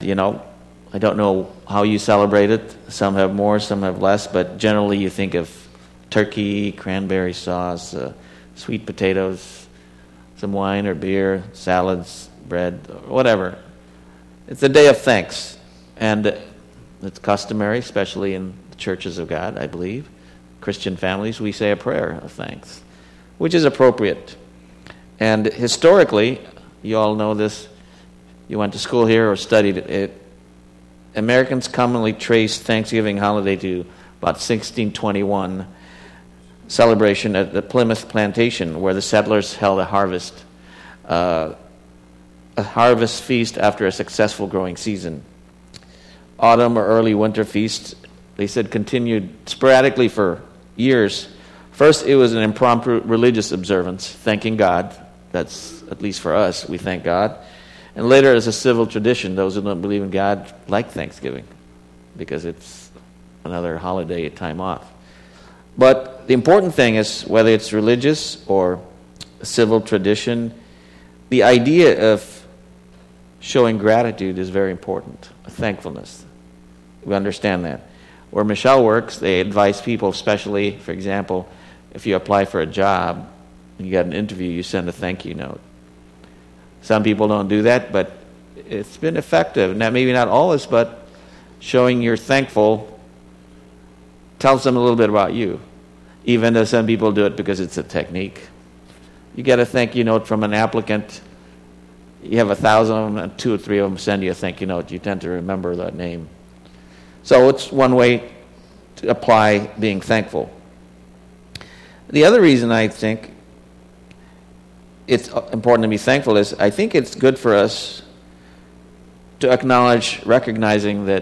I don't know how you celebrate it. Some have more, some have less, but generally you think of turkey, cranberry sauce, sweet potatoes, some wine or beer, salads, bread, whatever. It's a day of thanks, and it's customary, especially in the churches of God, I believe. Christian families, we say a prayer of thanks, which is appropriate. And historically, you all know this, you went to school here or studied it, Americans commonly trace Thanksgiving holiday to about 1621 celebration at the Plymouth Plantation, where the settlers held a harvest feast after a successful growing season. Autumn or early winter feasts, they said, continued sporadically for years. First, it was an impromptu religious observance, thanking God. That's, at least for us, we thank God. And later, as a civil tradition, those who don't believe in God like Thanksgiving because it's another holiday, a time off. But the important thing is, whether it's religious or a civil tradition, the idea of showing gratitude is very important, thankfulness. We understand that. Where Michelle works, they advise people, especially, for example, if you apply for a job and you got an interview, you send a thank you note. Some people don't do that, but it's been effective. Now, maybe not always, but showing you're thankful tells them a little bit about you, even though some people do it because it's a technique. You get a thank you note from an applicant, you have 1,000 of them, and 2 or 3 of them send you a thank you note. You tend to remember that name. So it's one way to apply being thankful. The other reason I think it's important to be thankful is I think it's good for us to acknowledge, recognizing that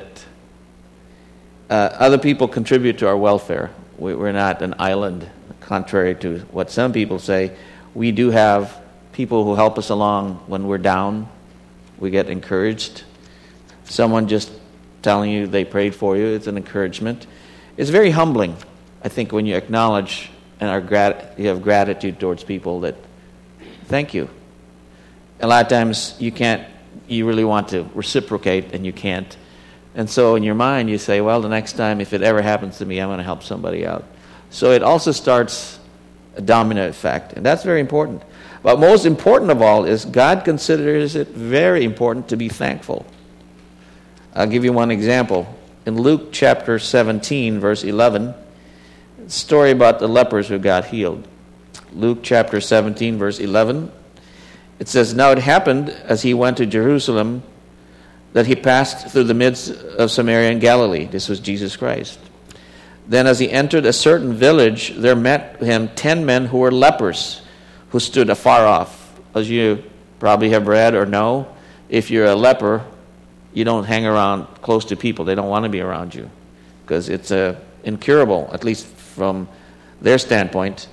other people contribute to our welfare. We're not an island, contrary to what some people say. We do have people who help us along when we're down. We get encouraged. Someone just telling you they prayed for you, it's an encouragement. It's very humbling, I think, when you acknowledge and you have gratitude towards people that thank you. A lot of times you really want to reciprocate and you can't. And so in your mind you say, well, the next time if it ever happens to me, I'm going to help somebody out. So it also starts a domino effect, and that's very important. But most important of all is God considers it very important to be thankful. I'll give you one example. In Luke chapter 17, verse 11, a story about the lepers who got healed. Luke chapter 17, verse 11, it says, "Now it happened as he went to Jerusalem that he passed through the midst of Samaria and Galilee." This was Jesus Christ. "Then as he entered a certain village, there met him 10 men who were lepers, who stood afar off." As you probably have read or know, if you're a leper, you don't hang around close to people. They don't want to be around you because it's incurable, at least from their standpoint.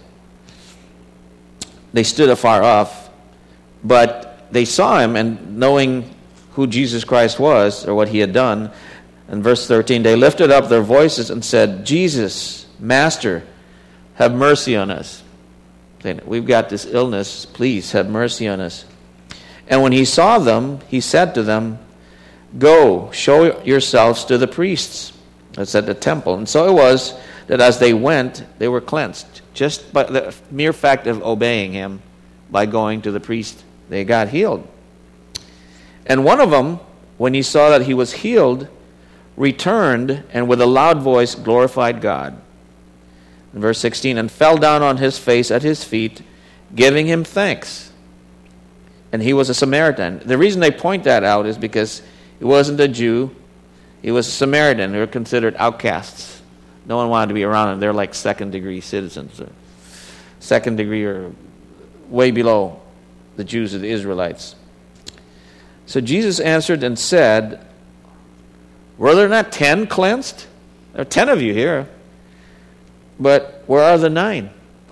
They stood afar off, but they saw him, and knowing who Jesus Christ was or what he had done, in verse 13, they lifted up their voices and said, "Jesus, Master, have mercy on us." Saying, "We've got this illness, please have mercy on us." And when he saw them, he said to them, "Go, show yourselves to the priests." That's at the temple. And so it was that as they went, they were cleansed. Just by the mere fact of obeying him, by going to the priest, they got healed. And one of them, when he saw that he was healed, returned and with a loud voice glorified God. In verse 16, "And fell down on his face at his feet, giving him thanks." And he was a Samaritan. The reason they point that out is because he wasn't a Jew. He was a Samaritan. They were considered outcasts. No one wanted to be around them. They're like second-degree citizens. Second degree or way below the Jews or the Israelites. So Jesus answered and said, "Were there not 10 cleansed? There are 10 of you here. But where are the 9?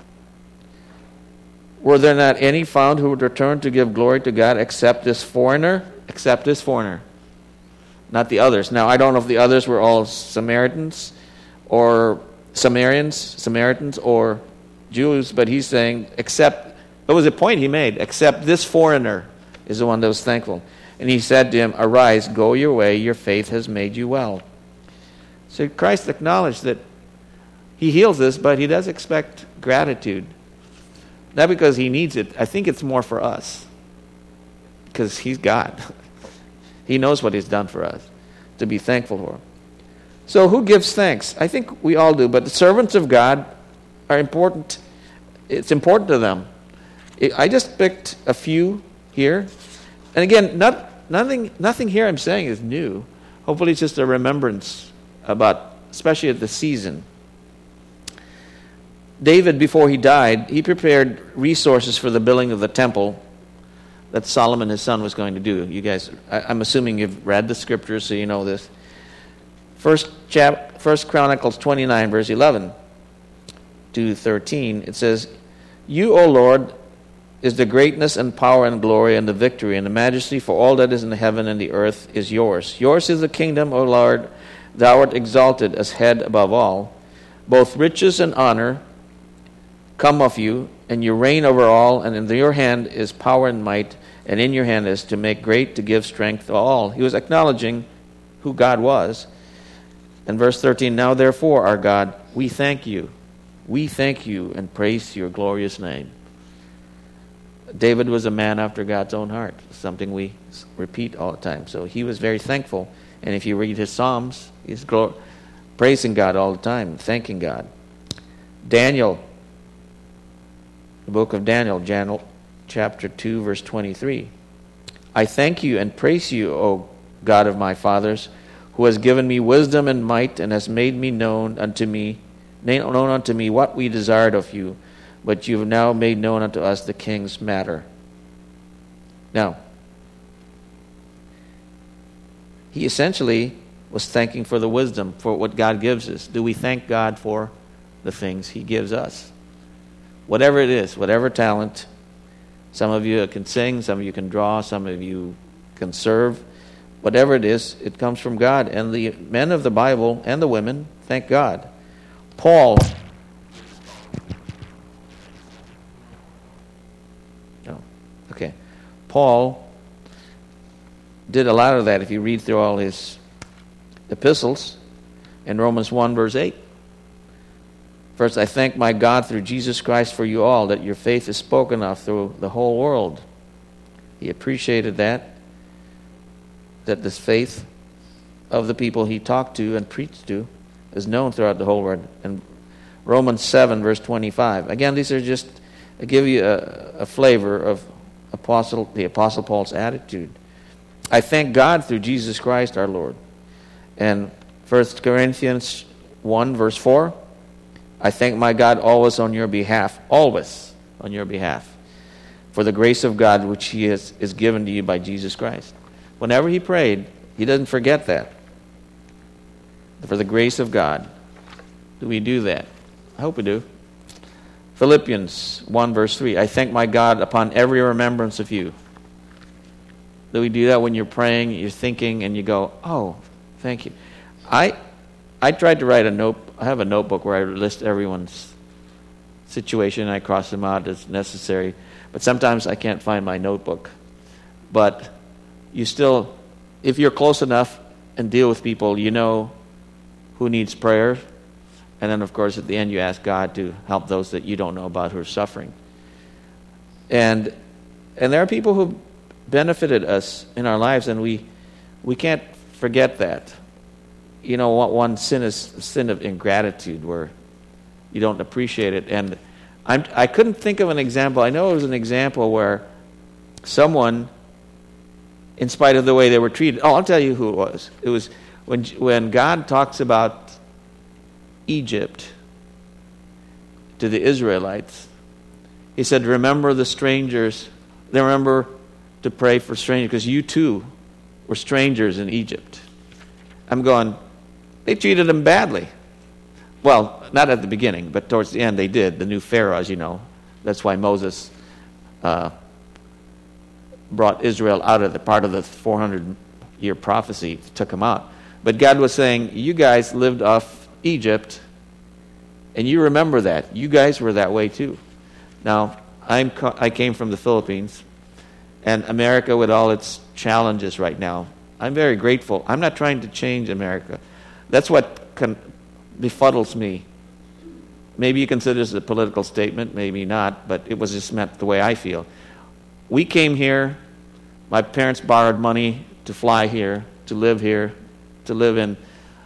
Were there not any found who would return to give glory to God except this foreigner?" Except this foreigner. Not the others. Now, I don't know if the others were all Samaritans or Samaritans or Jews, but he's saying, except, it was a point he made, except this foreigner is the one that was thankful. And he said to him, "Arise, go your way, your faith has made you well." So Christ acknowledged that he heals us, but he does expect gratitude. Not because he needs it. I think it's more for us. Because he's God. He knows what he's done for us. To be thankful for. So who gives thanks? I think we all do, but the servants of God are important. It's important to them. I just picked a few here. And again, nothing here I'm saying is new. Hopefully it's just a remembrance about, especially at the season. David, before he died, he prepared resources for the building of the temple that Solomon, his son, was going to do. You guys, I'm assuming you've read the scriptures, so you know this. First Chronicles 29, verse 11 to 13, it says, "You, O Lord, is the greatness and power and glory and the victory and the majesty, for all that is in the heaven and the earth is yours. Yours is the kingdom, O Lord. Thou art exalted as head above all. Both riches and honor come of you, and you reign over all, and in your hand is power and might, and in your hand is to make great, to give strength to all." He was acknowledging who God was. And verse 13, "Now therefore, our God, we thank you. We thank you and praise your glorious name." David was a man after God's own heart, something we repeat all the time. So he was very thankful. And if you read his Psalms, he's praising God all the time, thanking God. Daniel, the book of Daniel, chapter 2, verse 23. "I thank you and praise you, O God of my fathers, who has given me wisdom and might, and has made known unto me what we desired of you. But you have now made known unto us the king's matter." Now, he essentially was thanking for the wisdom, for what God gives us. Do we thank God for the things he gives us? Whatever it is, whatever talent. Some of you can sing, some of you can draw, some of you can serve. Whatever it is, it comes from God. And the men of the Bible and the women thank God. Paul... Paul did a lot of that if you read through all his epistles. In Romans 1, verse 8. "First, I thank my God through Jesus Christ for you all, that your faith is spoken of through the whole world." He appreciated that this faith of the people he talked to and preached to is known throughout the whole world. And Romans 7, verse 25. Again, these are just to give you a flavor of the Apostle Paul's attitude. "I thank God through Jesus Christ our Lord." And 1 Corinthians 1, verse 4, "I thank my God always on your behalf," always on your behalf, "for the grace of God which he is given to you by Jesus Christ." Whenever he prayed, he doesn't forget that. For the grace of God. Do we do that? I hope we do. Philippians 1, verse 3, "I thank my God upon every remembrance of you." Do we do that when you're praying, you're thinking, and you go, "Oh, thank you"? I tried to write I have a notebook where I list everyone's situation, and I cross them out as necessary. But sometimes I can't find my notebook. But you still, if you're close enough and deal with people, you know who needs prayer. And then, of course, at the end, you ask God to help those that you don't know about who are suffering. And there are people who benefited us in our lives, and we can't forget that. You know, one sin is sin of ingratitude, where you don't appreciate it. And I couldn't think of an example. I know it was an example where someone, in spite of the way they were treated... Oh, I'll tell you who it was. It was when God talks about Egypt to the Israelites. He said, "Remember the strangers. Remember to pray for strangers, because you too were strangers in Egypt." I'm going, they treated them badly. Well, not at the beginning, but towards the end they did. The new Pharaoh, as you know. That's why Moses brought Israel out of the part of the 400-year prophecy, took them out. But God was saying, you guys lived off Egypt, and you remember that. You guys were that way too. Now, I came from the Philippines, and America, with all its challenges right now. I'm very grateful. I'm not trying to change America. That's what befuddles me. Maybe you consider this a political statement, maybe not, but it was just meant the way I feel. We came here, my parents borrowed money to fly here, to live in,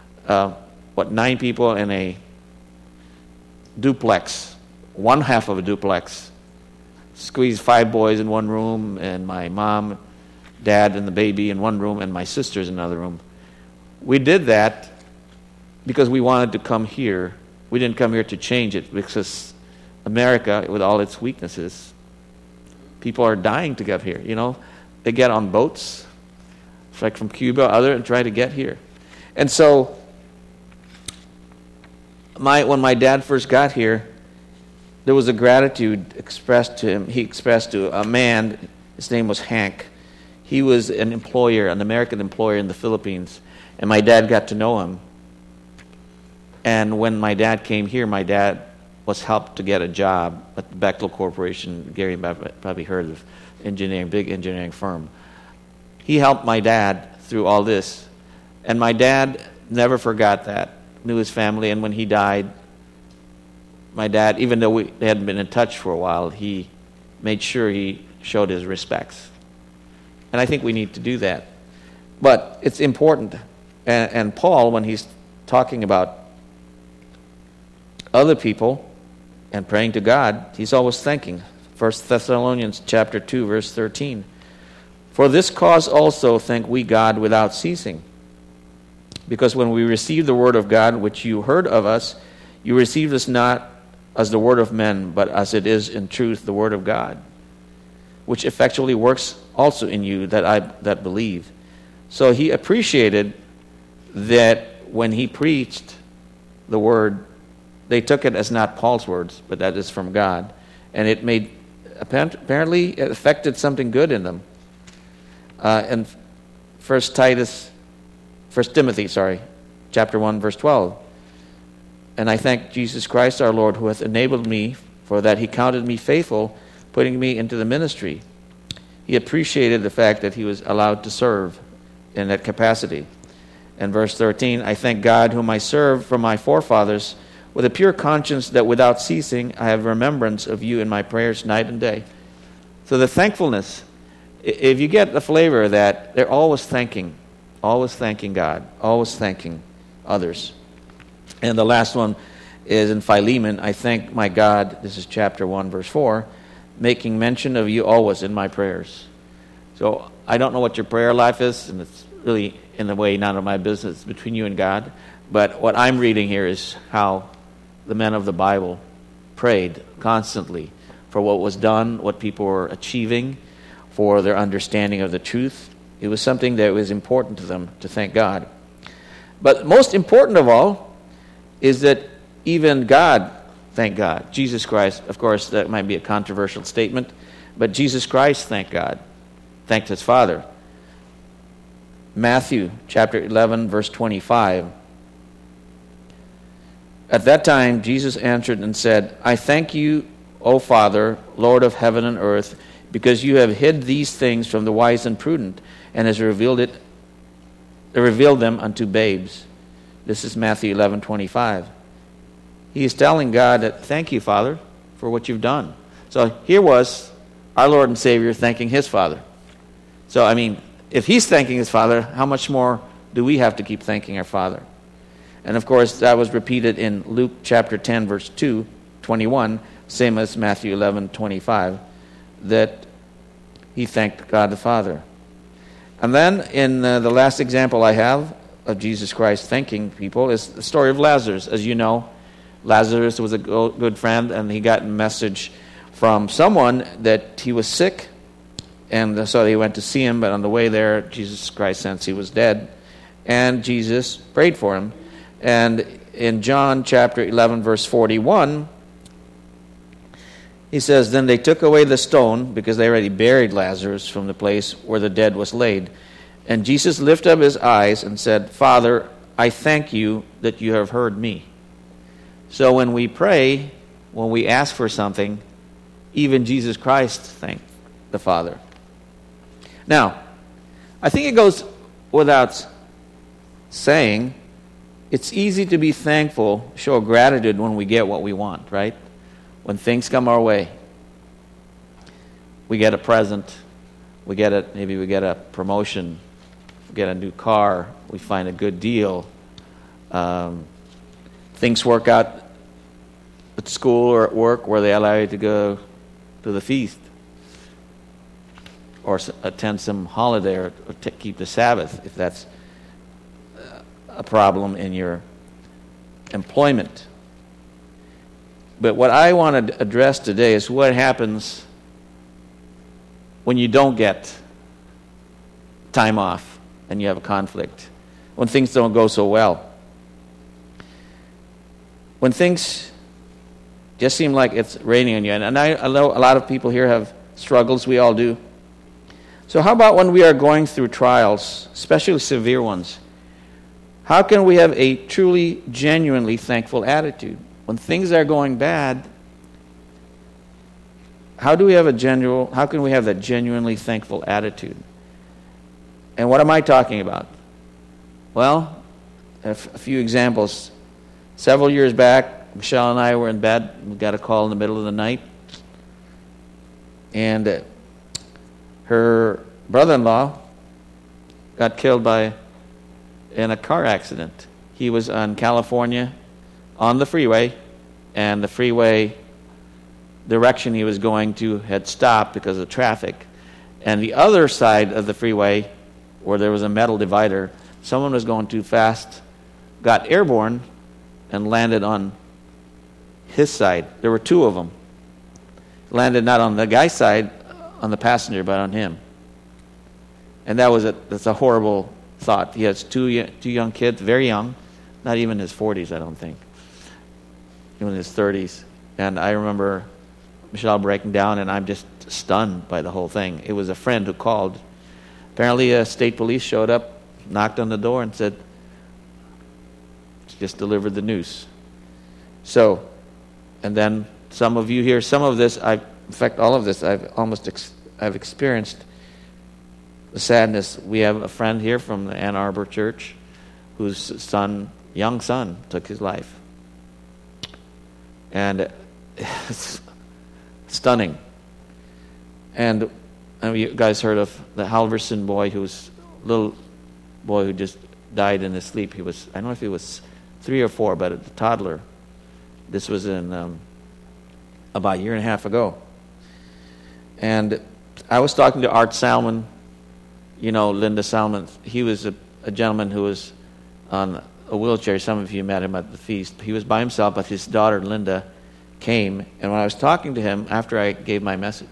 9 people in a duplex, one half of a duplex. Squeezed 5 boys in one room, and my mom, dad, and the baby in one room, and my sisters in another room. We did that because we wanted to come here. We didn't come here to change it, because America, with all its weaknesses, people are dying to get here. They get on boats, like from Cuba, and try to get here. And so, when my dad first got here, there was a gratitude expressed to him. He expressed to a man, his name was Hank. He was an American employer in the Philippines, and my dad got to know him. And when my dad came here, my dad was helped to get a job at the Bechtel Corporation. Gary probably heard of big engineering firm. He helped my dad through all this, and my dad never forgot that. Knew his family, and when he died, my dad, even though they hadn't been in touch for a while, he made sure he showed his respects. And I think we need to do that. But it's important. And Paul, when he's talking about other people and praying to God, he's always thanking. 1 Thessalonians chapter 2, verse 13. For this cause also thank we God without ceasing. Because when we received the word of God, which you heard of us, you received us not as the word of men, but as it is in truth the word of God, which effectually works also in you that believe. So he appreciated that when he preached the word, they took it as not Paul's words, but that is from God. And it apparently it affected something good in them. And 1 Timothy, chapter 1, verse 12. And I thank Jesus Christ our Lord, who hath enabled me, for that he counted me faithful, putting me into the ministry. He appreciated the fact that he was allowed to serve in that capacity. And verse 13, I thank God, whom I serve from my forefathers, with a pure conscience, that without ceasing I have remembrance of you in my prayers night and day. So the thankfulness, if you get the flavor of that, they're always thanking God, always thanking others. And the last one is in Philemon, I thank my God, this is chapter 1, verse 4, making mention of you always in my prayers. So I don't know what your prayer life is, and it's really, in a way, none of my business between you and God. But what I'm reading here is how the men of the Bible prayed constantly for what was done, what people were achieving, for their understanding of the truth. It was something that was important to them to thank God. But most important of all is that even God, thank God, Jesus Christ, of course, that might be a controversial statement, but Jesus Christ, thank God, thanked his Father. Matthew chapter 11, verse 25. At that time, Jesus answered and said, I thank you, O Father, Lord of heaven and earth, because you have hid these things from the wise and prudent, and has revealed them unto babes. This is Matthew 11:25. He is telling God that, thank you, Father, for what you've done. So here was our Lord and Savior thanking his Father. So, I mean, if he's thanking his Father, how much more do we have to keep thanking our Father? And of course, that was repeated in Luke chapter 10, verse 21, same as Matthew 11:25, that he thanked God the Father. And then in the last example I have of Jesus Christ thanking people is the story of Lazarus. As you know, Lazarus was a good friend, and he got a message from someone that he was sick, and so he went to see him, but on the way there, Jesus Christ sensed he was dead, and Jesus prayed for him. And in John chapter 11, verse 41, he says, Then they took away the stone, because they already buried Lazarus, from the place where the dead was laid. And Jesus lifted up his eyes and said, Father, I thank you that you have heard me. So when we pray, when we ask for something, even Jesus Christ thanked the Father. Now, I think it goes without saying, it's easy to be thankful, show gratitude when we get what we want, right? When things come our way. We get a present, maybe we get a promotion, we get a new car, we find a good deal. Things work out at school or at work where they allow you to go to the feast or attend some holiday or keep the Sabbath if that's a problem in your employment. But what I want to address today is what happens when you don't get time off and you have a conflict, when things don't go so well. When things just seem like it's raining on you. And I know a lot of people here have struggles. We all do. So how about when we are going through trials, especially severe ones? How can we have a truly, genuinely thankful attitude? When things are going bad, how can we have that genuinely thankful attitude? And what am I talking about? Well, a few examples. Several years back, Michelle and I were in bed. We got a call in the middle of the night. And her brother-in-law got killed in a car accident. He was on California on the freeway, and the freeway direction he was going to had stopped because of traffic. And the other side of the freeway, where there was a metal divider, someone was going too fast, got airborne, and landed on his side. There were two of them. Landed not on the guy's side, on the passenger, but on him. And that's a horrible thought. He has two young kids, very young, not even in his 40s, I don't think. In his 30s. And I remember Michelle breaking down, and I'm just stunned by the whole thing. It was a friend who called. Apparently, state police showed up, knocked on the door, and said, just delivered the news. So, and then some of you here, some of this, in fact, all of this, I've experienced the sadness. We have a friend here from the Ann Arbor church whose young son, took his life. And it's stunning. And you guys heard of the Halverson boy, little boy who just died in his sleep. I don't know if he was 3 or 4, but a toddler. This was in about a year and a half ago. And I was talking to Art Salmon, Linda Salmon. He was a gentleman who was on a wheelchair. Some of you met him at the feast. He was by himself, but his daughter, Linda, came. And when I was talking to him, after I gave my message,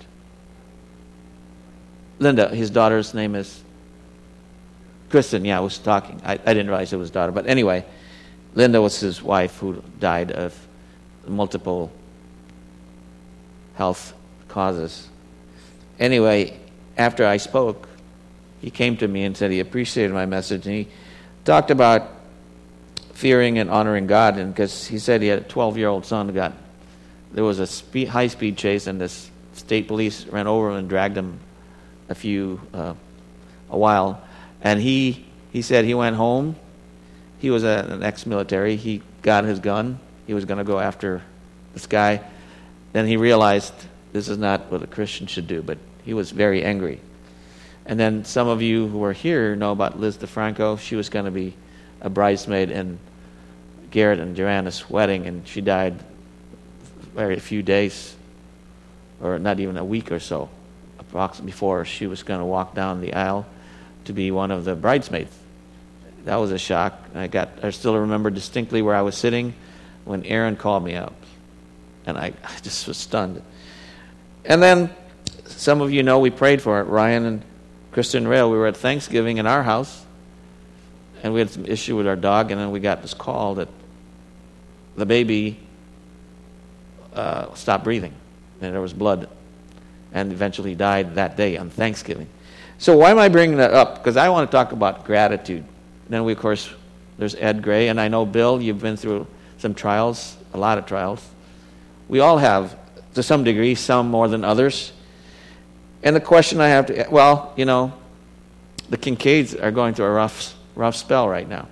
Linda, his daughter's name is Kristen. Yeah, I was talking. I didn't realize it was daughter. But anyway, Linda was his wife who died of multiple health causes. Anyway, after I spoke, he came to me and said he appreciated my message. And he talked about fearing and honoring God. And because he said he had a 12-year-old son there was a high-speed chase, and this state police ran over him and dragged him a while. And he said he went home. He was an ex-military. He got his gun. He was going to go after this guy. Then he realized this is not what a Christian should do, but he was very angry. And then some of you who are here know about Liz DeFranco. She was going to be a bridesmaid in Garrett and Joanna's wedding, and she died very few days, or not even a week or so, approximately before she was going to walk down the aisle to be one of the bridesmaids. That was a shock. I still remember distinctly where I was sitting when Aaron called me up, and I just was stunned. And then some of you know we prayed for it. Ryan and Kristen Rail, we were at Thanksgiving in our house, and we had some issue with our dog, and then we got this call that the baby stopped breathing, and there was blood, and eventually died that day on Thanksgiving. So why am I bringing that up? Because I want to talk about gratitude. Then of course, there's Ed Gray, and I know, Bill, you've been through some trials, a lot of trials. We all have, to some degree, some more than others. And the question I have The Kincaids are going through a rough spell right now.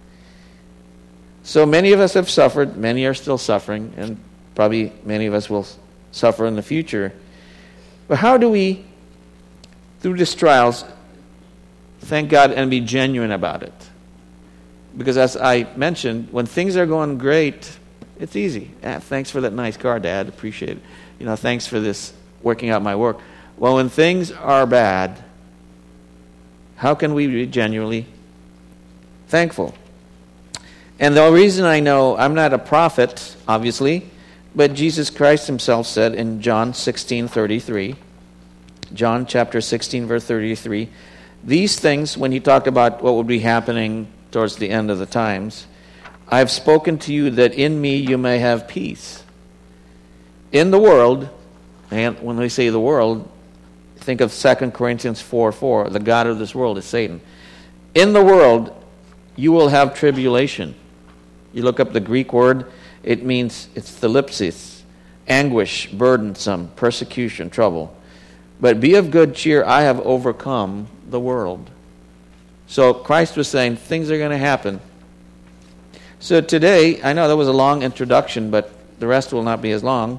So many of us have suffered, many are still suffering, and probably many of us will suffer in the future. But how do we, through these trials, thank God and be genuine about it? Because as I mentioned, when things are going great, it's easy. Thanks for that nice car, Dad. Appreciate it. Thanks for this working out my work. Well, when things are bad, how can we be genuinely thankful? And the reason I know, I'm not a prophet, obviously, but Jesus Christ himself said in John 16:33, John chapter 16, verse 33, these things, when he talked about what would be happening towards the end of the times, I have spoken to you that in me you may have peace. In the world, and when we say the world, think of 2 Corinthians 4:4, the God of this world is Satan. In the world, you will have tribulation. You look up the Greek word, it means, it's thlipsis, anguish, burdensome, persecution, trouble. But be of good cheer, I have overcome the world. So Christ was saying things are going to happen. So today, I know that was a long introduction, but the rest will not be as long.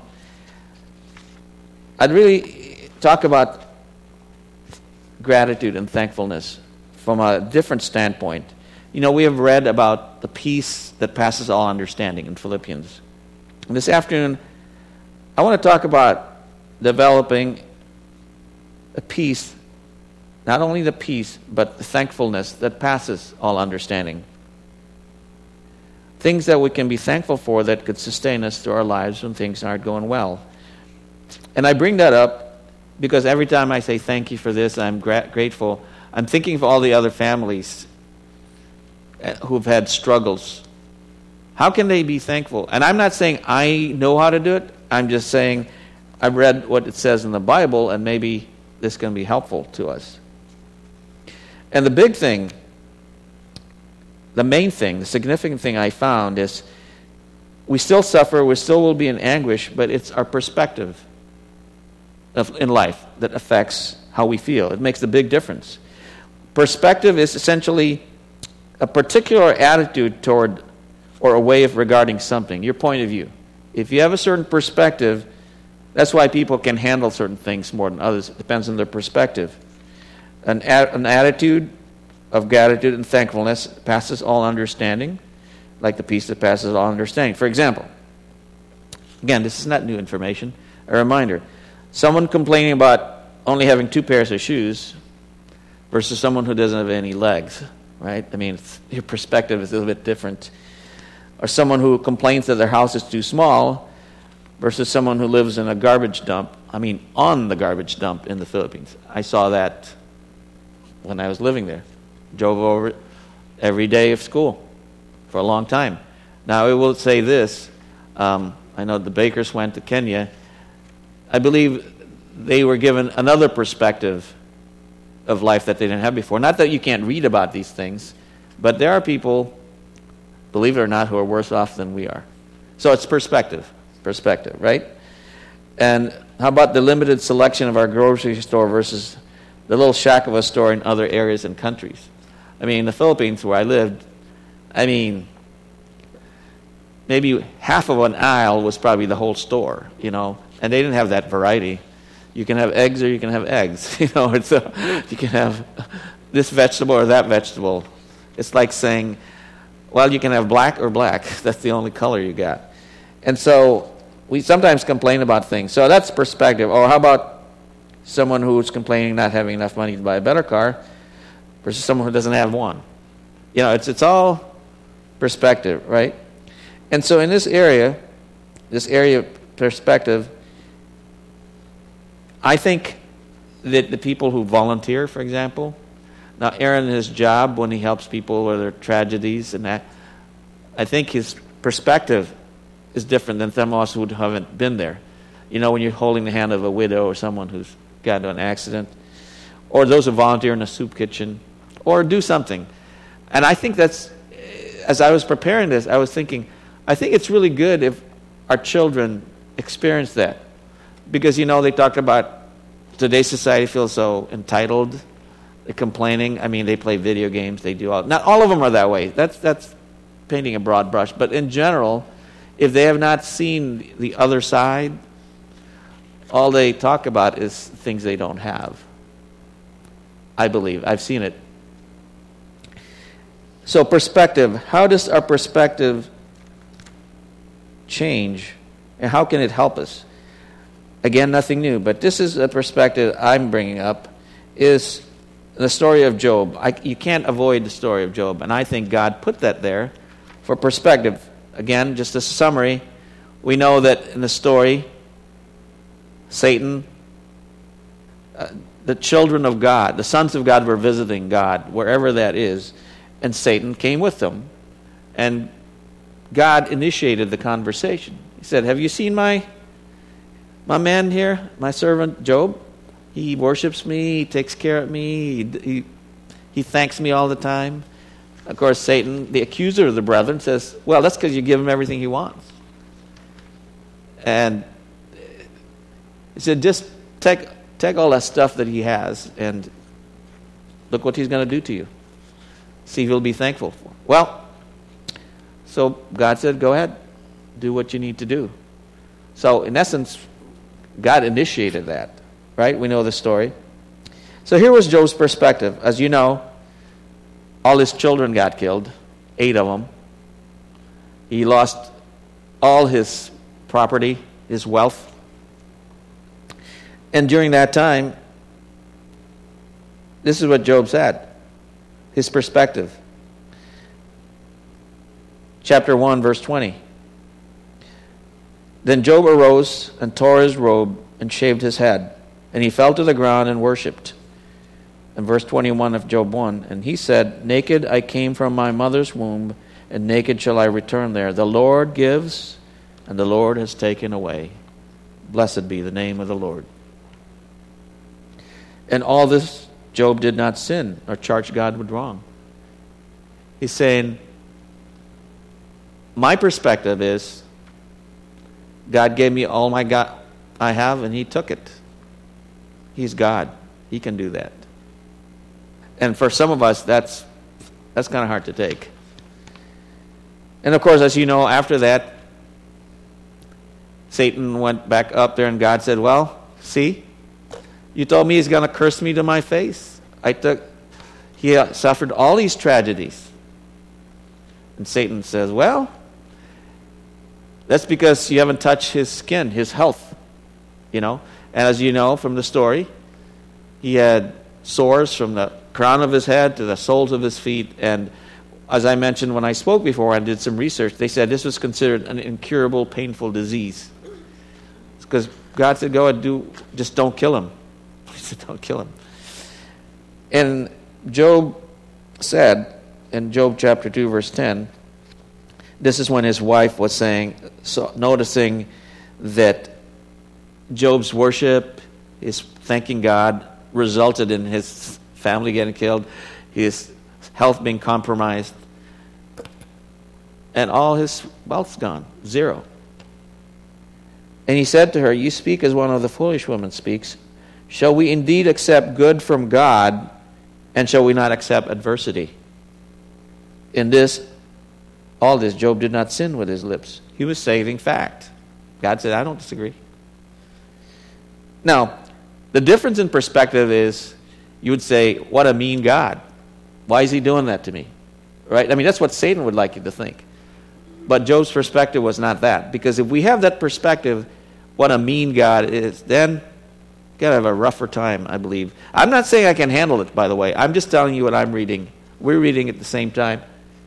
I'd really talk about gratitude and thankfulness from a different standpoint. We have read about the peace that passes all understanding in Philippians. And this afternoon, I want to talk about developing a peace, not only the peace, but the thankfulness that passes all understanding. Things that we can be thankful for that could sustain us through our lives when things aren't going well. And I bring that up because every time I say thank you for this, I'm grateful, I'm thinking of all the other families who've had struggles. How can they be thankful? And I'm not saying I know how to do it. I'm just saying I've read what it says in the Bible, and maybe this can be helpful to us. And the big thing, the main thing, the significant thing I found is we still suffer, we still will be in anguish, but it's our perspective in life that affects how we feel. It makes a big difference. Perspective is essentially a particular attitude toward or a way of regarding something, your point of view. If you have a certain perspective, that's why people can handle certain things more than others. It depends on their perspective. An attitude of gratitude and thankfulness passes all understanding, like the peace that passes all understanding. For example, again, this is not new information. A reminder, someone complaining about only having 2 pairs of shoes versus someone who doesn't have any legs, right? I mean, your perspective is a little bit different. Or someone who complains that their house is too small versus someone who lives in a garbage dump, on the garbage dump in the Philippines. I saw that when I was living there. Drove over it every day of school for a long time. Now, I will say this. I know the Bakers went to Kenya. I believe they were given another perspective of life that they didn't have before. Not that you can't read about these things, but there are people, believe it or not, who are worse off than we are. So it's perspective, right? And how about the limited selection of our grocery store versus the little shack of a store in other areas and countries? In the Philippines where I lived, maybe half of an aisle was probably the whole store, and they didn't have that variety. You can have eggs or you can have eggs, you can have this vegetable or that vegetable. It's like saying, well, you can have black or black. That's the only color you got. And so we sometimes complain about things. So that's perspective. Or how about someone who's complaining not having enough money to buy a better car versus someone who doesn't have one? It's all perspective, right? And so in this area of perspective, I think that the people who volunteer, for example, now Aaron, his job when he helps people with their tragedies and that, I think his perspective is different than some of us who haven't been there. When you're holding the hand of a widow or someone who's got into an accident, or those who volunteer in a soup kitchen, or do something. And I think that's, as I was preparing this, I was thinking, I think it's really good if our children experience that. Because, they talked about today's society feels so entitled They're complaining. I mean, they play video games. They do all. Not all of them are that way. That's painting a broad brush. But in general, if they have not seen the other side, all they talk about is things they don't have. I believe. I've seen it. So perspective. How does our perspective change? And how can it help us? Again, nothing new. But this is a perspective I'm bringing up, is the story of Job. You can't avoid the story of Job. And I think God put that there for perspective. Again, just a summary. We know that in the story, Satan, the children of God, the sons of God were visiting God, wherever that is, and Satan came with them. And God initiated the conversation. He said, have you seen my man here, my servant Job? He worships me, he takes care of me, he thanks me all the time. Of course, Satan, the accuser of the brethren, says, well, that's because you give him everything he wants. And he said, just take all that stuff that he has and look what he's going to do to you. See if he'll be thankful for. Well, so God said, go ahead, do what you need to do. So in essence, God initiated that, right? We know the story. So here was Job's perspective. As you know, all his children got killed, 8 of them. He lost all his property, his wealth. And during that time, this is what Job said, his perspective. Chapter 1, verse 20. Then Job arose and tore his robe and shaved his head, and he fell to the ground and worshipped. And verse 21 of Job 1, and he said, naked I came from my mother's womb, and naked shall I return there. The Lord gives, and the Lord has taken away. Blessed be the name of the Lord. And all this, Job did not sin or charge God with wrong. He's saying, my perspective is, God gave me all I have, and he took it. He's God. He can do that. And for some of us, that's kind of hard to take. And of course, as you know, after that, Satan went back up there, and God said, well, see, you told me he's going to curse me to my face. He suffered all these tragedies. And Satan says, well, that's because you haven't touched his skin, his health, And as you know from the story, he had sores from the crown of his head to the soles of his feet. And as I mentioned when I spoke before, I did some research, they said this was considered an incurable, painful disease. It's because God said, go and just don't kill him. He said, don't kill him. And Job said in Job chapter 2, verse 10, this is when his wife was noticing that Job's worship, his thanking God, resulted in his family getting killed, his health being compromised, and all his wealth's gone, 0. And he said to her, you speak as one of the foolish women speaks. Shall we indeed accept good from God, and shall we not accept adversity? In all this, Job did not sin with his lips. He was stating fact. God said, I don't disagree. Now, the difference in perspective is, you would say, what a mean God. Why is he doing that to me? Right? I mean, that's what Satan would like you to think. But Job's perspective was not that. Because if we have that perspective, what a mean God is, then you've got to have a rougher time, I believe. I'm not saying I can handle it, by the way. I'm just telling you what I'm reading. We're reading at the same time.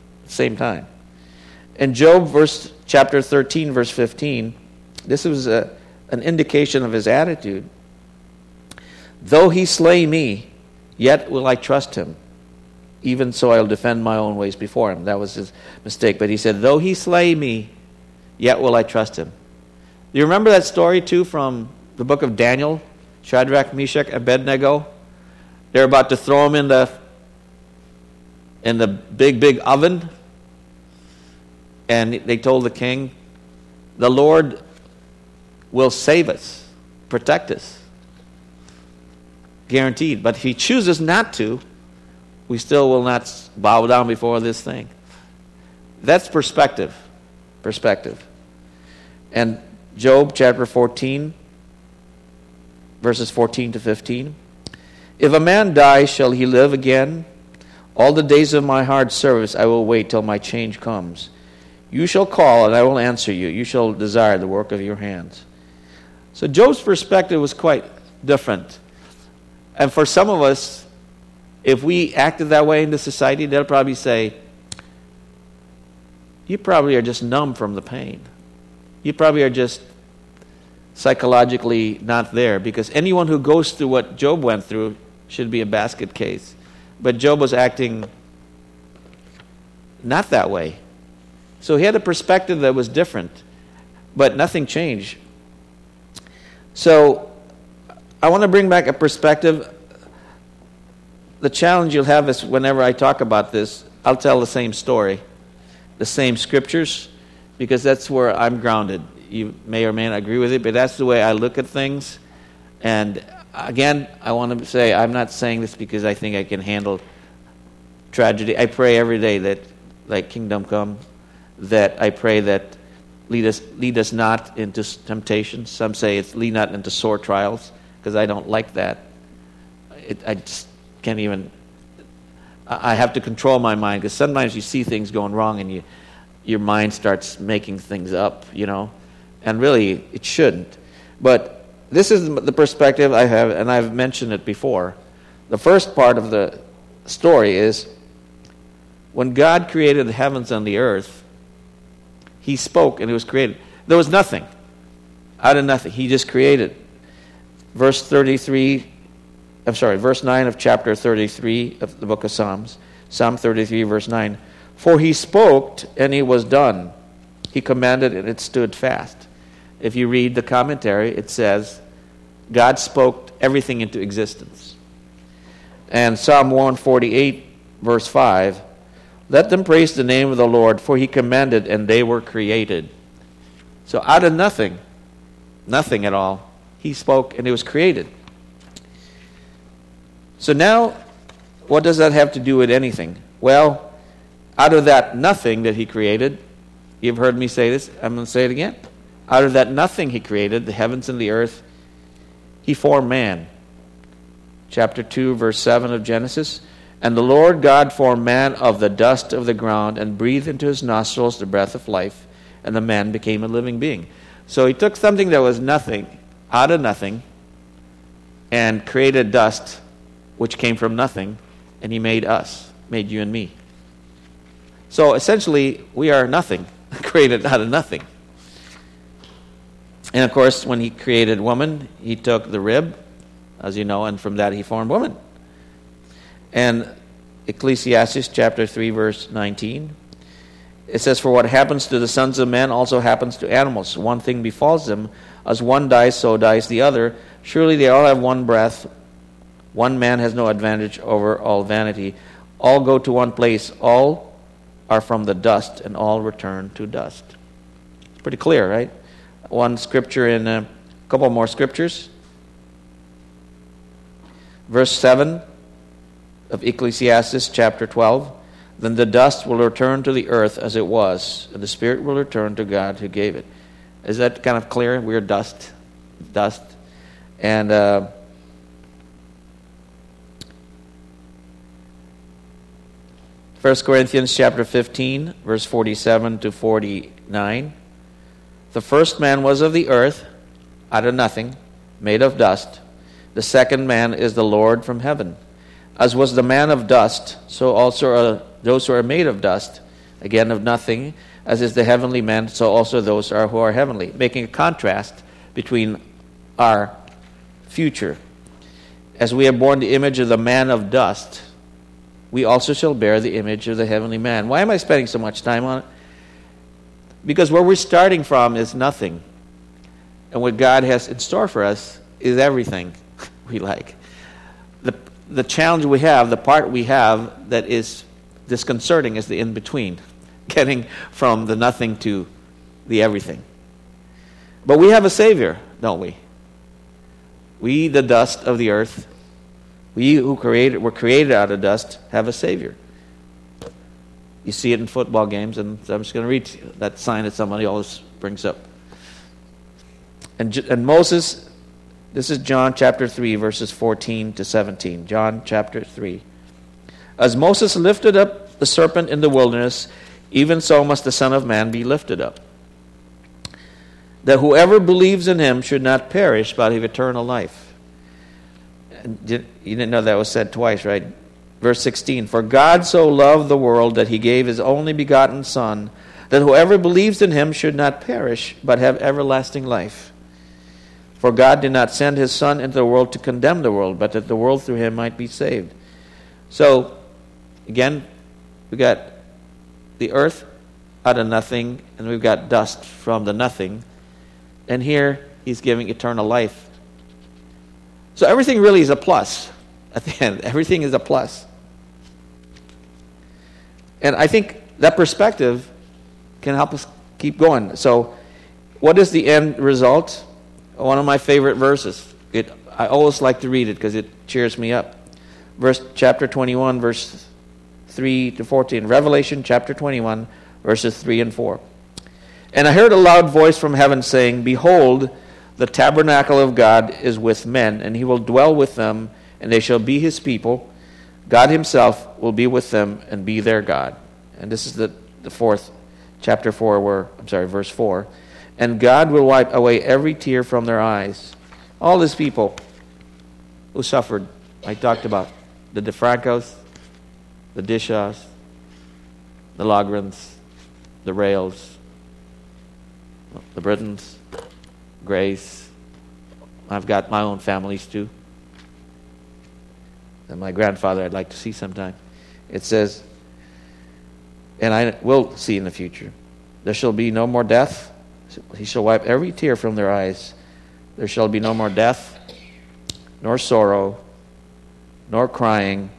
In Job chapter 13, verse 15, this was an indication of his attitude. Though he slay me, yet will I trust him. Even so I'll defend my own ways before him. That was his mistake. But he said, though he slay me, yet will I trust him. Do you remember that story too from the book of Daniel? Shadrach, Meshach, Abednego. They're about to throw him in the big oven. And they told the king, the Lord will save us, protect us. guaranteed. But if he chooses not to, we still will not bow down before this thing. That's perspective. Perspective. And Job chapter 14, verses 14 to 15. If a man die, shall he live again? All the days of my hard service I will wait till my change comes. You shall call, and I will answer you. You shall desire the work of your hands. So Job's perspective was quite different. And for some of us, if we acted that way in the society, they'll probably say, you probably are just numb from the pain. You probably are just psychologically not there, because anyone who goes through what Job went through should be a basket case. But Job was acting not that way. So he had a perspective that was different, but nothing changed. So I want to bring back a perspective. The challenge you'll have is whenever I talk about this, I'll tell the same story, the same scriptures, because that's where I'm grounded. You may or may not agree with it, but that's the way I look at things. And again, I want to say, I'm not saying this because I think I can handle tragedy. I pray every day that, like, kingdom come, that I pray that lead us not into temptation. Some say it's lead not into sore trials, because I don't like that. I just can't even. I have to control my mind, because sometimes you see things going wrong and your mind starts making things up, and really it shouldn't. But this is the perspective I have, and I've mentioned it before. The first part of the story is when God created the heavens and the earth, he spoke and it was created. There was nothing. Out of nothing. He just created. Verse 9 of chapter 33 of the book of Psalms. Psalm 33, verse 9. For he spoke and it was done. He commanded and it stood fast. If you read the commentary, it says, God spoke everything into existence. And Psalm 148, verse 5, let them praise the name of the Lord, for he commanded and they were created. So out of nothing at all, he spoke and it was created. So now, what does that have to do with anything? Well, out of that nothing that he created, you've heard me say this, I'm going to say it again. Out of that nothing he created, the heavens and the earth, he formed man. Chapter 2, verse 7 of Genesis. And the Lord God formed man of the dust of the ground and breathed into his nostrils the breath of life, and the man became a living being. So he took something that was nothing, out of nothing, and created dust, which came from nothing, and he made us, made you and me. So essentially, we are nothing, created out of nothing. And of course, when he created woman, he took the rib, as you know, and from that he formed woman. And Ecclesiastes chapter 3, verse 19, it says, for what happens to the sons of men also happens to animals. One thing befalls them. As one dies, so dies the other. Surely they all have one breath. One man has no advantage over all vanity. All go to one place. All are from the dust, and all return to dust. It's pretty clear, right? One scripture in a couple more scriptures. Verse 7 of Ecclesiastes chapter 12. Then the dust will return to the earth as it was, and the spirit will return to God who gave it. Is that kind of clear? We're dust. And 1 Corinthians chapter 15, verse 47 to 49. The first man was of the earth, out of nothing, made of dust. The second man is the Lord from heaven. As was the man of dust, so also are those who are made of dust, again of nothing. As is the heavenly man, so also those are who are heavenly. Making a contrast between our future. As we have borne the image of the man of dust, we also shall bear the image of the heavenly man. Why am I spending so much time on it? Because where we're starting from is nothing. And what God has in store for us is everything we like. The challenge we have, the part we have that is disconcerting is the in-between. Getting from the nothing to the everything. But we have a Savior, don't we? We, the dust of the earth, We who were created out of dust have a Savior. You see it in football games, and I'm just going to read to you that sign that somebody always brings up. And Moses, this is John chapter 3, verses 14 to 17. John chapter 3. As Moses lifted up the serpent in the wilderness, even so must the Son of Man be lifted up, that whoever believes in him should not perish, but have eternal life. And you didn't know that was said twice, right? Verse 16, for God so loved the world that he gave his only begotten Son, that whoever believes in him should not perish, but have everlasting life. For God did not send his Son into the world to condemn the world, but that the world through him might be saved. So, again, we got the earth out of nothing, and we've got dust from the nothing. And here, he's giving eternal life. So everything really is a plus. At the end, everything is a plus. And I think that perspective can help us keep going. So, what is the end result? One of my favorite verses. I always like to read it because it cheers me up. Chapter 21, verse 3 to 14. Revelation chapter 21, verses 3 and 4. And I heard a loud voice from heaven saying, behold, the tabernacle of God is with men, and he will dwell with them, and they shall be his people. God himself will be with them and be their God. And this is the fourth, chapter 4, verse 4. And God will wipe away every tear from their eyes. All these people who suffered, I talked about, the DeFrancos, the Dishaws, the Logrens, the Rails, the Britons, Grace. I've got my own families too. And my grandfather I'd like to see sometime. It says, and I will see in the future, there shall be no more death. He shall wipe every tear from their eyes. There shall be no more death, nor sorrow, nor crying.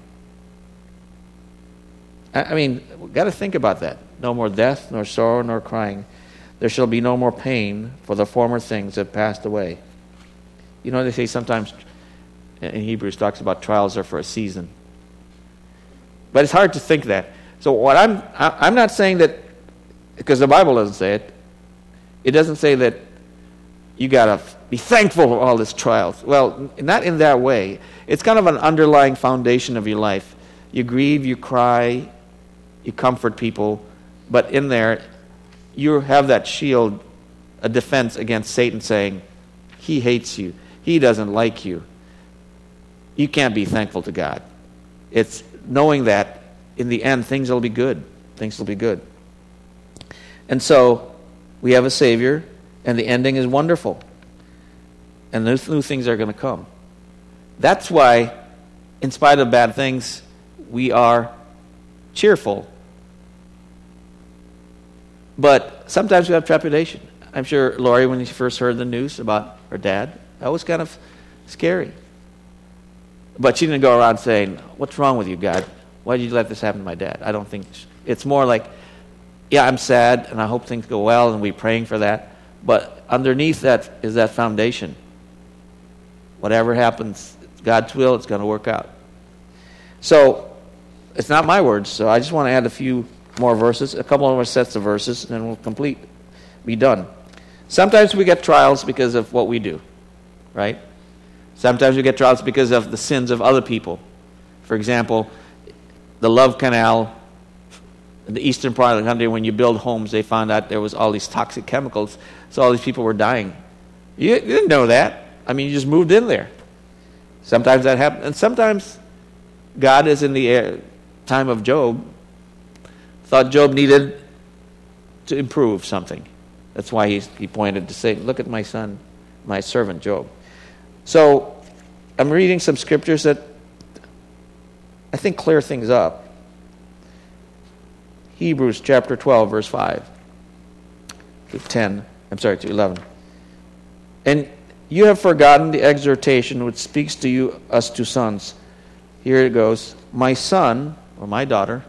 I mean, we've got to think about that. No more death, nor sorrow, nor crying. There shall be no more pain, for the former things have passed away. You know, they say sometimes in Hebrews talks about trials are for a season. But it's hard to think that. So what I'm not saying that, because the Bible doesn't say it. It doesn't say that you got to be thankful for all these trials. Well, not in that way. It's kind of an underlying foundation of your life. You grieve, you cry, you comfort people, but in there, you have that shield, a defense against Satan saying, he hates you. He doesn't like you. You can't be thankful to God. It's knowing that in the end, things will be good. Things will be good. And so, we have a Savior, and the ending is wonderful. And those new things are going to come. That's why, in spite of bad things, we are cheerful. But sometimes we have trepidation. I'm sure Lori, when she first heard the news about her dad, that was kind of scary. But she didn't go around saying, what's wrong with you, God? Why did you let this happen to my dad? I don't think. It's more like, yeah, I'm sad, and I hope things go well, and we're praying for that. But underneath that is that foundation. Whatever happens, God's will, it's going to work out. So, it's not my words, so I just want to add a few more verses, a couple more sets of verses, and then we'll be done. Sometimes we get trials because of what we do, right? Sometimes we get trials because of the sins of other people. For example, the Love Canal, in the eastern part of the country, when you build homes, they found out there was all these toxic chemicals, so all these people were dying. You didn't know that. I mean, you just moved in there. Sometimes that happens. And sometimes God is in the time of Job, thought Job needed to improve something. That's why he pointed to say, look at my son, my servant Job. So I'm reading some scriptures that I think clear things up. Hebrews chapter 12, verse 5 to 11. And you have forgotten the exhortation which speaks to us to sons. Here it goes. My son, or my daughter,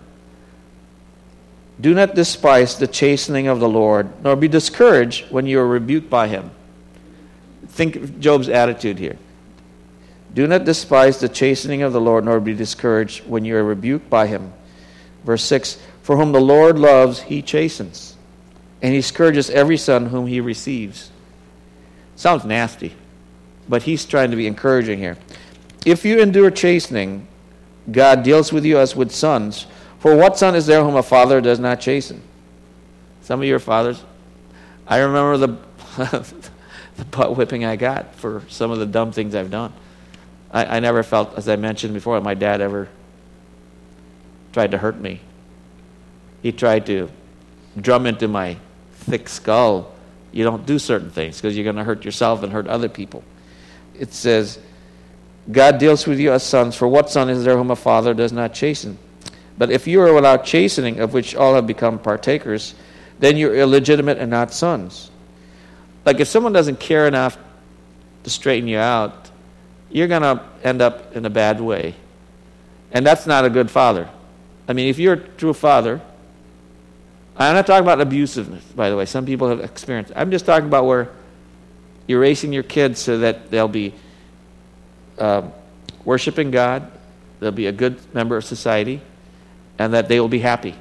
do not despise the chastening of the Lord, nor be discouraged when you are rebuked by him. Think of Job's attitude here. Do not despise the chastening of the Lord, nor be discouraged when you are rebuked by him. Verse 6, for whom the Lord loves, he chastens, and he scourges every son whom he receives. Sounds nasty, but he's trying to be encouraging here. If you endure chastening, God deals with you as with sons. For what son is there whom a father does not chasten? Some of your fathers, I remember the butt whipping I got for some of the dumb things I've done. I never felt, as I mentioned before, that my dad ever tried to hurt me. He tried to drum into my thick skull, you don't do certain things because you're going to hurt yourself and hurt other people. It says, God deals with you as sons, for what son is there whom a father does not chasten? But if you are without chastening, of which all have become partakers, then you're illegitimate and not sons. Like if someone doesn't care enough to straighten you out, you're going to end up in a bad way. And that's not a good father. I mean, if you're a true father, I'm not talking about abusiveness, by the way. Some people have experienced it. I'm just talking about where you're raising your kids so that they'll be worshiping God, they'll be a good member of society, and that they will be happy.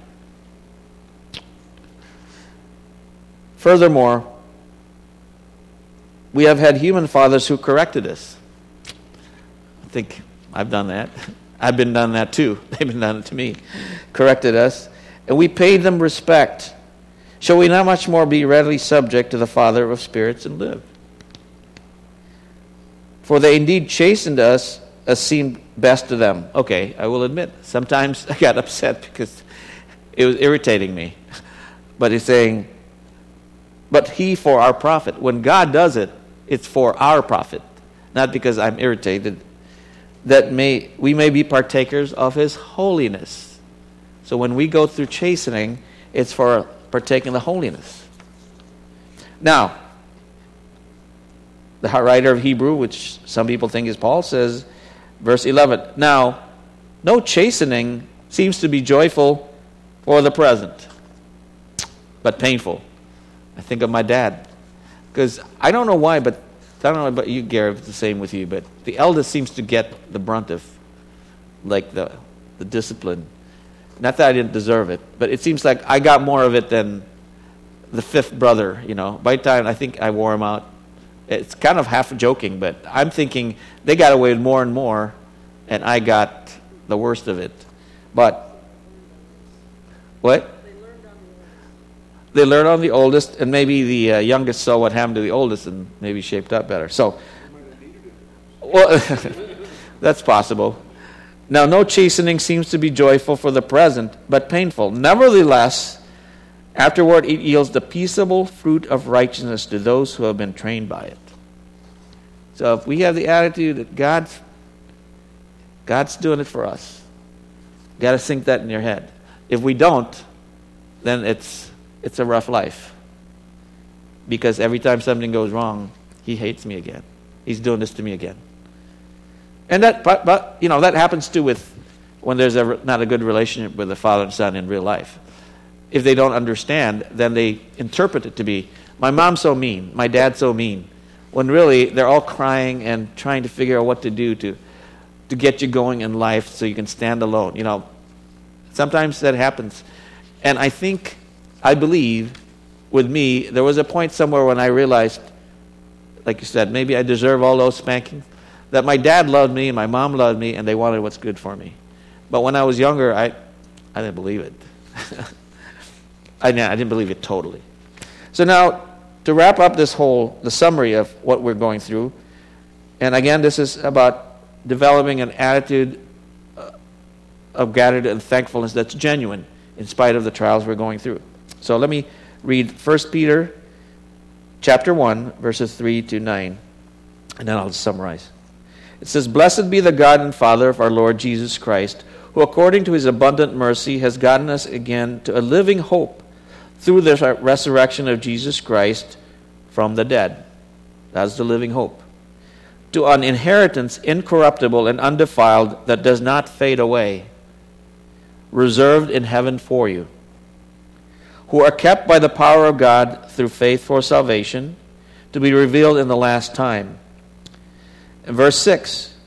Furthermore, we have had human fathers who corrected us. I think I've done that. I've been done that too. They've been done it to me. Corrected us. And we paid them respect. Shall we not much more be readily subject to the Father of spirits and live? For they indeed chastened us as seemed best to them. Okay, I will admit, sometimes I got upset because it was irritating me. But he's saying, but he for our profit. When God does it, it's for our profit. Not because I'm irritated. That we may be partakers of his holiness. So when we go through chastening, it's for partaking the holiness. Now, the writer of Hebrew, which some people think is Paul, says, verse 11, now, no chastening seems to be joyful for the present, but painful. I think of my dad. Because I don't know why, but I don't know about you, Gary, if it's the same with you, but the eldest seems to get the brunt of like the discipline. Not that I didn't deserve it, but it seems like I got more of it than the fifth brother, you know. By the time I think I wore him out, it's kind of half joking, but I'm thinking they got away with more and more, and I got the worst of it. But, what? They learned on the oldest, and maybe the youngest saw what happened to the oldest and maybe shaped up better. So, well, that's possible. Now, no chastening seems to be joyful for the present, but painful. Nevertheless, afterward it yields the peaceable fruit of righteousness to those who have been trained by it. So if we have the attitude that God's doing it for us, you got to sink that in your head. If we don't, then it's a rough life. Because every time something goes wrong, he hates me again. He's doing this to me again. And that happens too with when there's not a good relationship with the father and son in real life. If they don't understand, then they interpret it to be, my mom's so mean, my dad's so mean. When really, they're all crying and trying to figure out what to do to get you going in life so you can stand alone. You know, sometimes that happens. And I believe, with me, there was a point somewhere when I realized, like you said, maybe I deserve all those spankings, that my dad loved me and my mom loved me and they wanted what's good for me. But when I was younger, I didn't believe it. I didn't believe it totally. So now, to wrap up the summary of what we're going through, and again, this is about developing an attitude of gratitude and thankfulness that's genuine in spite of the trials we're going through. So let me read 1 Peter chapter 1, verses 3 to 9, and then I'll just summarize. It says, Blessed be the God and Father of our Lord Jesus Christ, who according to his abundant mercy has gotten us again to a living hope through the resurrection of Jesus Christ from the dead. That's the living hope. To an inheritance incorruptible and undefiled that does not fade away, reserved in heaven for you, who are kept by the power of God through faith for salvation, to be revealed in the last time. In verse 6,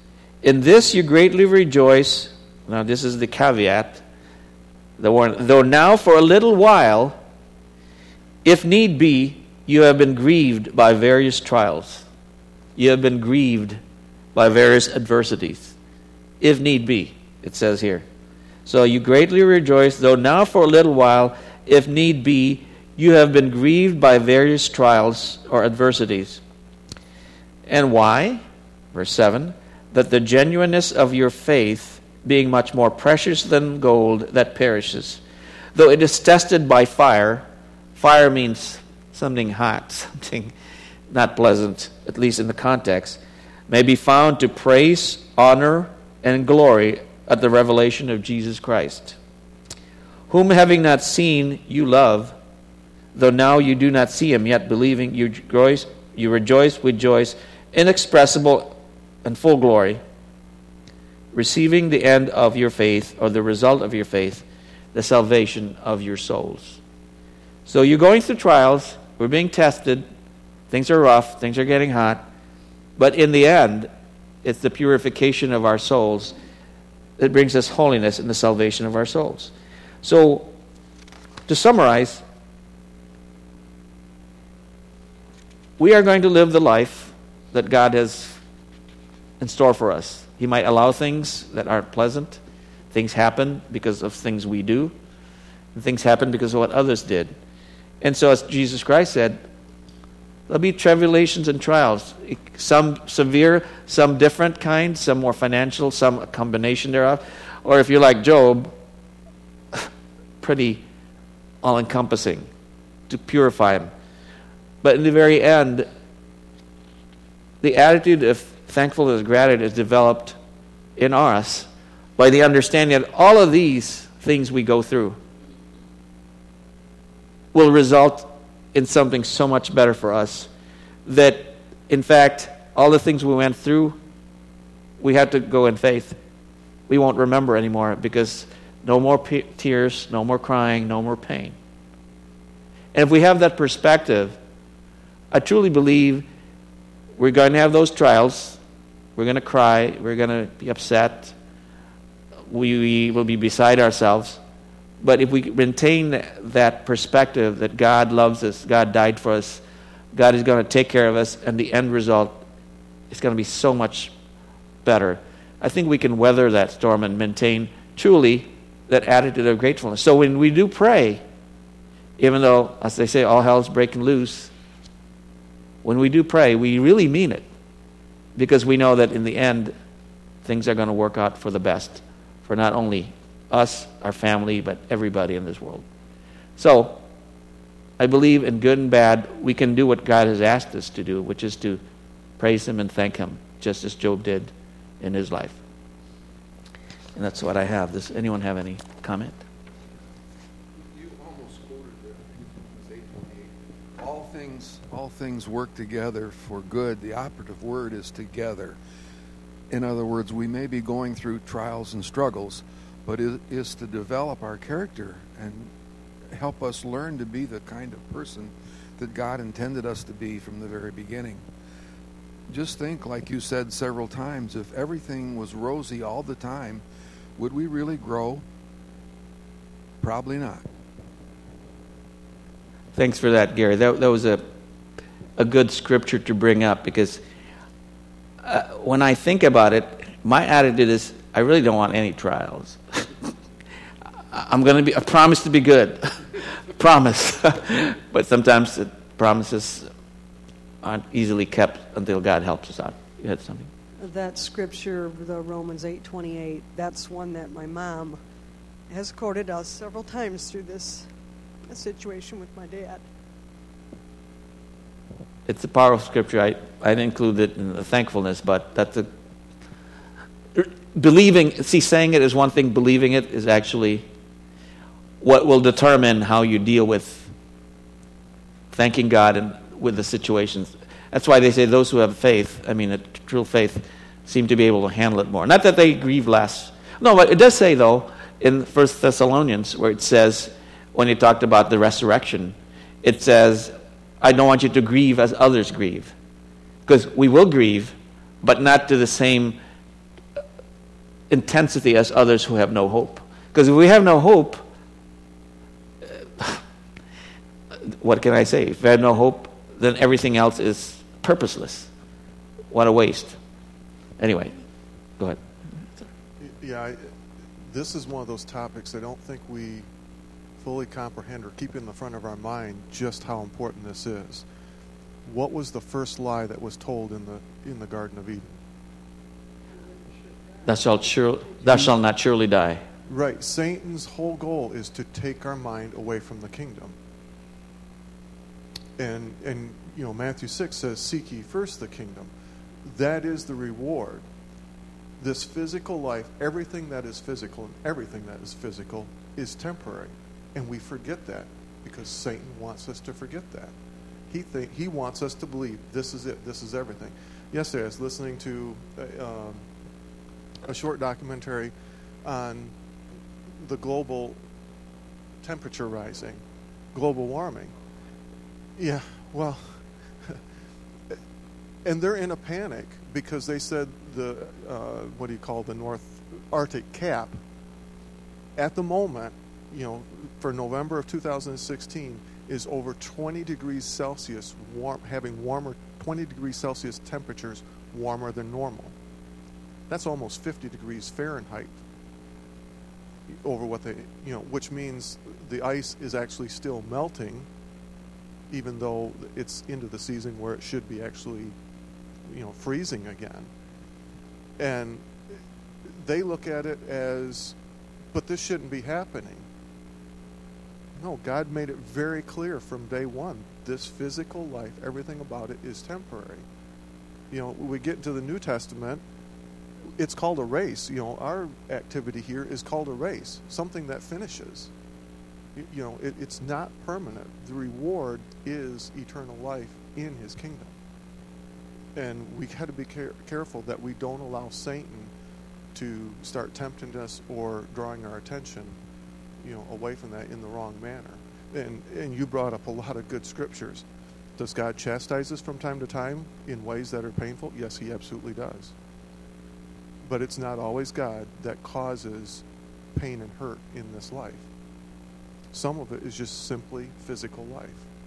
In this you greatly rejoice. Now this is the caveat. Though now for a little while, if need be, you have been grieved by various trials. You have been grieved by various adversities. If need be, it says here. So you greatly rejoice, though now for a little while, if need be, you have been grieved by various trials or adversities. And why? Verse 7, that the genuineness of your faith, being much more precious than gold that perishes, though it is tested by fire. Fire means something hot, something not pleasant, at least in the context, may be found to praise, honor, and glory at the revelation of Jesus Christ, whom having not seen you love, though now you do not see him, yet believing you rejoice with joys inexpressible and full glory, receiving the end of your faith, or the result of your faith, the salvation of your souls. So you're going through trials, we're being tested, things are rough, things are getting hot, but in the end, it's the purification of our souls that brings us holiness and the salvation of our souls. So, to summarize, we are going to live the life that God has in store for us. He might allow things that aren't pleasant. Things happen because of things we do. And things happen because of what others did. And so as Jesus Christ said, there'll be tribulations and trials. Some severe, some different kinds, some more financial, some a combination thereof. Or if you're like Job, pretty all-encompassing to purify him. But in the very end, the attitude of thankfulness and gratitude is developed in us by the understanding that all of these things we go through will result in something so much better for us that, in fact, all the things we went through, we had to go in faith. We won't remember anymore because no more tears, no more crying, no more pain. And if we have that perspective, I truly believe we're going to have those trials. We're going to cry. We're going to be upset. We will be beside ourselves. But if we maintain that perspective that God loves us, God died for us, God is going to take care of us, and the end result is going to be so much better, I think we can weather that storm and maintain truly that attitude of gratefulness. So when we do pray, even though, as they say, all hell's breaking loose, when we do pray, we really mean it, because we know that in the end, things are going to work out for the best, for not only us, our family, but everybody in this world. So, I believe in good and bad, we can do what God has asked us to do, which is to praise Him and thank Him, just as Job did in his life. And that's what I have. Does anyone have any comment? You almost quoted there, Ephesians 8:28. All things work together for good. The operative word is together. In other words, we may be going through trials and struggles, but it is to develop our character and help us learn to be the kind of person that God intended us to be from the very beginning. Just think, like you said several times, if everything was rosy all the time, would we really grow? Probably not. Thanks for that, Gary. That was a good scripture to bring up, because when I think about it, my attitude is I really don't want any trials. I promise to be good. Promise. But sometimes the promises aren't easily kept until God helps us out. You had something? That scripture, the Romans 8:28, that's one that my mom has quoted us several times through this situation with my dad. It's a powerful scripture. I didn't include it in the thankfulness, but that's a believing. See, saying it is one thing. Believing it is actually what will determine how you deal with thanking God and with the situations. That's why they say those who have faith, a true faith, seem to be able to handle it more. Not that they grieve less. No, but it does say, though, in 1 Thessalonians, where it says, when he talked about the resurrection, it says, I don't want you to grieve as others grieve. Because we will grieve, but not to the same intensity as others who have no hope. Because if we have no hope, what can I say? If we have no hope, then everything else is purposeless. What a waste. Anyway, go ahead. Yeah, this is one of those topics I don't think we fully comprehend or keep in the front of our mind just how important this is. What was the first lie that was told in the Garden of Eden? Thou shalt not surely die. Right. Satan's whole goal is to take our mind away from the kingdom. And Matthew 6 says, "Seek ye first the kingdom." That is the reward. This physical life, everything that is physical and everything that is physical is temporary. And we forget that because Satan wants us to forget that. He wants us to believe this is it, this is everything. Yesterday I was listening to a short documentary on the global temperature rising, global warming. Yeah, well, and they're in a panic because they said the North Arctic cap at the moment, for November of 2016 is over 20 degrees Celsius, having warmer 20 degrees Celsius temperatures warmer than normal. That's almost 50 degrees Fahrenheit over what they, which means the ice is actually still melting, even though it's into the season where it should be actually, freezing again. And they look at it as, but this shouldn't be happening. No, God made it very clear from day one. This physical life, everything about it is temporary. When we get into the New Testament, it's called a race. Our activity here is called a race, something that finishes. It's not permanent. The reward is eternal life in His kingdom. And we got to be careful that we don't allow Satan to start tempting us or drawing our attention, away from that in the wrong manner. And you brought up a lot of good scriptures. Does God chastise us from time to time in ways that are painful? Yes, He absolutely does. But it's not always God that causes pain and hurt in this life. Some of it is just simply physical life.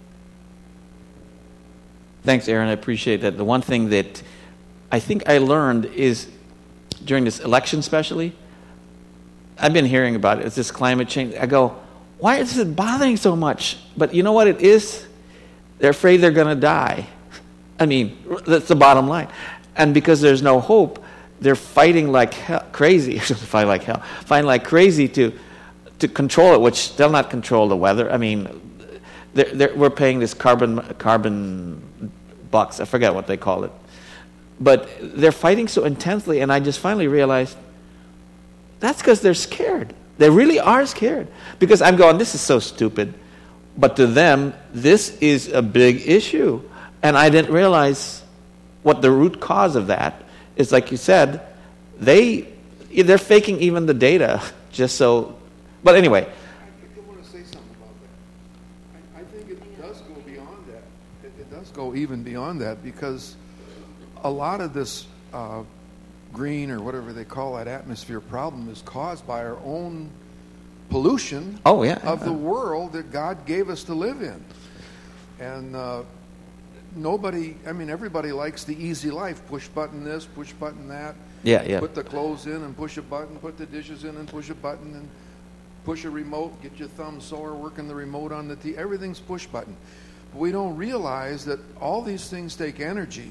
Thanks, Aaron. I appreciate that. The one thing that I think I learned is during this election especially, I've been hearing about it. It's this climate change. I go, why is it bothering so much? But you know what it is? They're afraid they're going to die. I mean, that's the bottom line. And because there's no hope, they're fighting like hell, crazy. Fighting like crazy to control it, which they'll not control the weather. I mean, we're paying this carbon bucks. I forget what they call it. But they're fighting so intensely, and I just finally realized that's because they're scared. They really are scared. Because I'm going, this is so stupid. But to them, this is a big issue. And I didn't realize what the root cause of that is. Like you said, they're faking even the data just so. But anyway. I want to say something about that. I think it does go beyond that. It does go even beyond that, because a lot of this green or whatever they call that atmosphere problem is caused by our own pollution of the world that God gave us to live in. And everybody likes the easy life. Push button this, push button that. Yeah. Put the clothes in and push a button, put the dishes in and push a button, and push a remote, get your thumb sore working the remote on the TV. Everything's push button. But we don't realize that all these things take energy.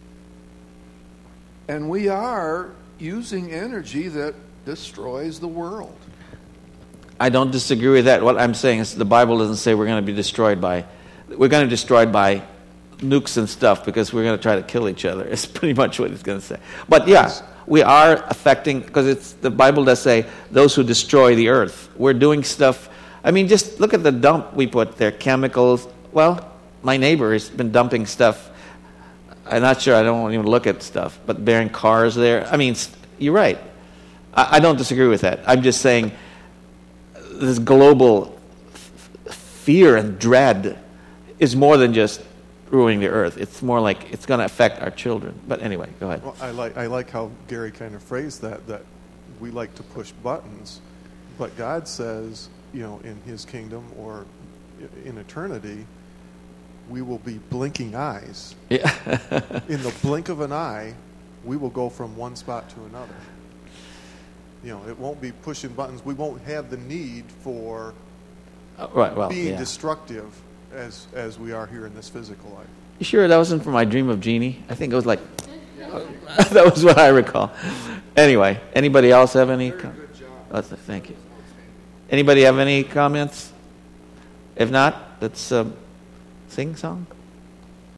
And we are using energy that destroys the world. I don't disagree with that. What I'm saying is the Bible doesn't say we're going to be destroyed by nukes and stuff because we're going to try to kill each other. It's pretty much what it's going to say. But yeah, we are affecting, because the Bible does say those who destroy the earth. We're doing stuff. I mean, just look at the dump we put there, chemicals. Well, my neighbor has been dumping stuff. I'm not sure. I don't want to even look at stuff. But burying cars there. I mean, you're right. I don't disagree with that. I'm just saying this global fear and dread is more than just ruining the earth. It's more like it's going to affect our children. But anyway, go ahead. Well, I like how Gary kind of phrased that we like to push buttons, but God says, in His kingdom or in eternity, we will be blinking eyes. Yeah. In the blink of an eye, we will go from one spot to another. It won't be pushing buttons. We won't have the need for being destructive as we are here in this physical life. You sure that wasn't from My Dream of Jeannie? I think it was like, that was what I recall. Anyway, anybody else have any? Thank you. Anybody have any comments? If not, let's sing song.